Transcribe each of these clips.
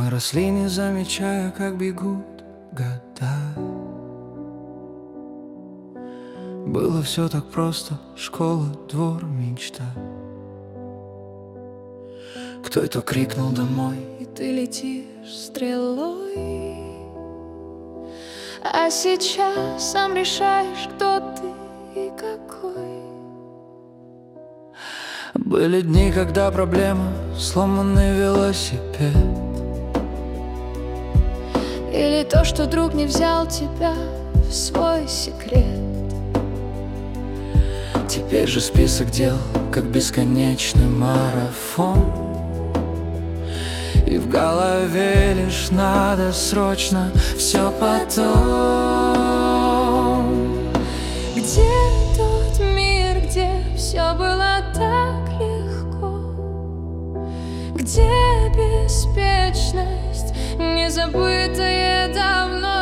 Мы росли, не замечая, как бегут года. Было все так просто: школа, двор, мечта. Кто-то крикнул домой, и ты летишь стрелой. А сейчас сам решаешь, кто ты и какой. Были дни, когда проблема — сломанный велосипед. Или то, что друг не взял тебя в свой секрет. Теперь же список дел, как бесконечный марафон. И в голове лишь надо срочно все потом. Где тот мир, где все было так легко? Где беспечность, незабытое давно?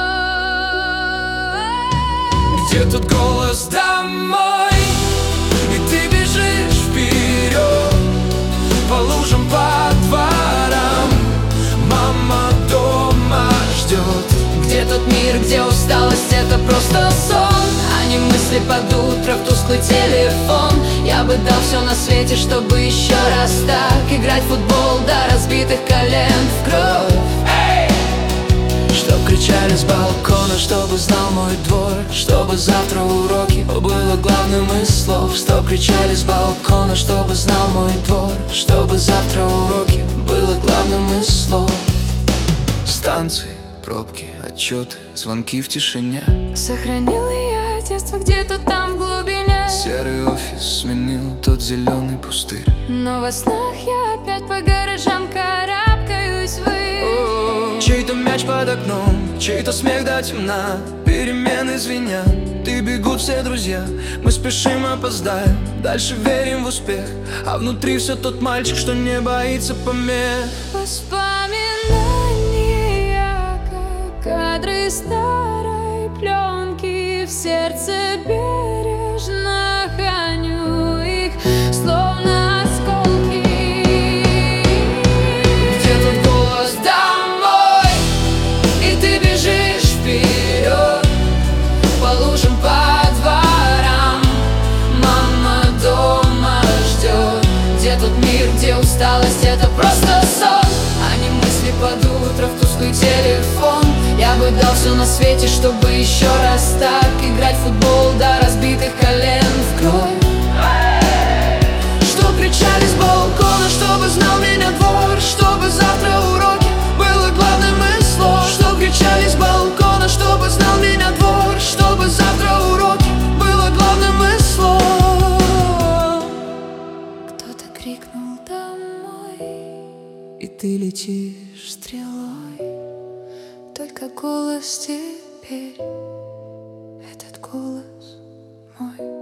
Где тот голос домой? И ты бежишь вперед по лужам, по дворам. Мама дома ждет. Где тот мир, где усталость — это просто сон, а не мысли под утро в тусклый телефон. Я бы дал все на свете, чтобы еще раз так играть в футбол до разбитых колен в кровь. Чтоб кричали с балкона, чтобы знал мой двор, чтобы завтра уроки было главным из слов. Чтоб кричали с балкона, чтобы знал мой двор, чтобы завтра уроки было главным из слов. Станции, пробки, отчеты, звонки в тишине. Сохранила я детство где-то там в глубине. Серый офис сменил тот зеленый пустырь. Но во снах я опять по гаражам карабкаюсь ввысь. Чей-то мяч под окном, чей-то смех до темна. Перемены звенят, и бегут все друзья. Мы спешим, опоздаем, дальше верим в успех. А внутри все тот мальчик, что не боится помех. Воспоминания, как кадры старой пленки. В сердце бережно храню их, словно осколки. Где тот голос домой? И ты бежишь вперед по лужам, по дворам. Мама дома ждет. Где тот мир, где усталость — это просто сон, а не мысли под утро в тусклый телефон. Я бы дал все на свете, чтобы еще раз так играть в футбол до разбитых колен в кровь. Что кричали с балкона, чтобы знал меня двор, чтобы завтра уроки было главным из слов. Что кричали с балкона, чтобы знал меня двор, чтобы завтра уроки было главным из слов. Кто-то крикнул домой, И ты летишь стрелой. Только голос теперь, этот голос мой.